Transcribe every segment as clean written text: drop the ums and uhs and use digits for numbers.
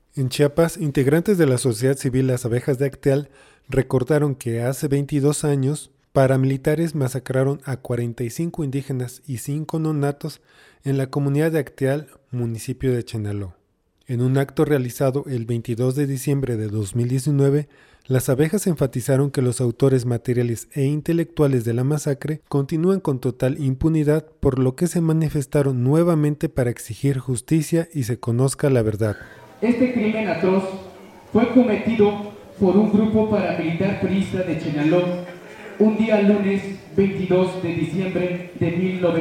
En Chiapas, integrantes de la sociedad civil Las Abejas de Acteal recordaron que hace 22 años paramilitares masacraron a 45 indígenas y 5 nonatos en la comunidad de Acteal, municipio de Chenaló. En un acto realizado el 22 de diciembre de 2019, las abejas enfatizaron que los autores materiales e intelectuales de la masacre continúan con total impunidad, por lo que se manifestaron nuevamente para exigir justicia y se conozca la verdad. Este crimen atroz fue cometido por un grupo paramilitar priista de Chenaló un día lunes 22 de diciembre de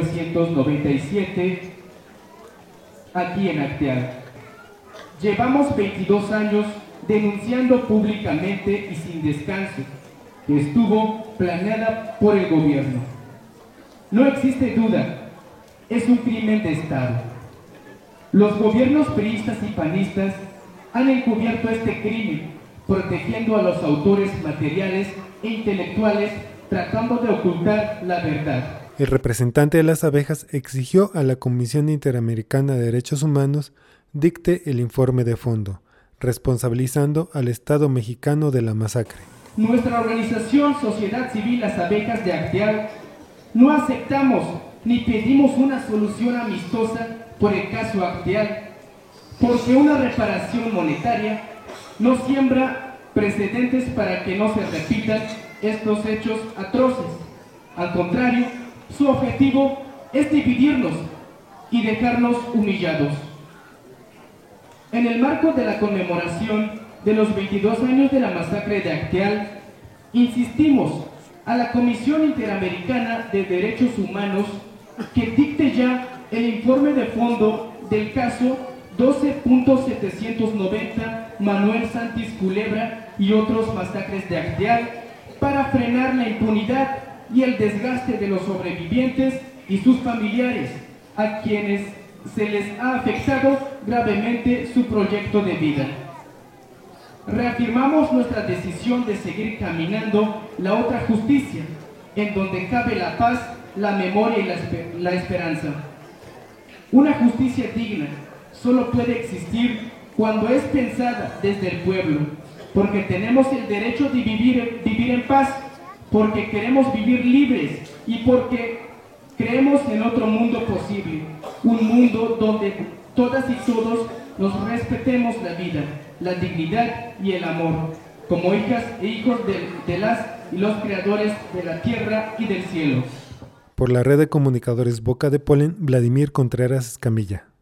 1997 aquí en Acteal. Llevamos 22 años denunciando públicamente y sin descanso que estuvo planeada por el gobierno. No existe duda, es un crimen de Estado. Los gobiernos priistas y panistas han encubierto este crimen, protegiendo a los autores materiales e intelectuales, tratando de ocultar la verdad. El representante de las abejas exigió a la Comisión Interamericana de Derechos Humanos dicte el informe de fondo, responsabilizando al Estado mexicano de la masacre. Nuestra organización Sociedad Civil Las Abejas de Acteal no aceptamos ni pedimos una solución amistosa por el caso Acteal, porque una reparación monetaria no siembra precedentes para que no se repitan estos hechos atroces. Al contrario, su objetivo es dividirnos y dejarnos humillados. En el marco de la conmemoración de los 22 años de la masacre de Acteal, insistimos a la Comisión Interamericana de Derechos Humanos que dicte ya el informe de fondo del caso 12.790 Manuel Santis Culebra y otros masacres de Acteal para frenar la impunidad y el desgaste de los sobrevivientes y sus familiares, a quienes se les ha afectado gravemente su proyecto de vida. Reafirmamos nuestra decisión de seguir caminando la otra justicia, en donde cabe la paz, la memoria y la esperanza. Una justicia digna solo puede existir cuando es pensada desde el pueblo, porque tenemos el derecho de vivir en paz, porque queremos vivir libres y porque creemos en otro mundo posible, un mundo donde todas y todos nos respetemos la vida, la dignidad y el amor, como hijas e hijos de las y los creadores de la tierra y del cielo. Por la red de comunicadores Boca de Polen, Vladimir Contreras Escamilla.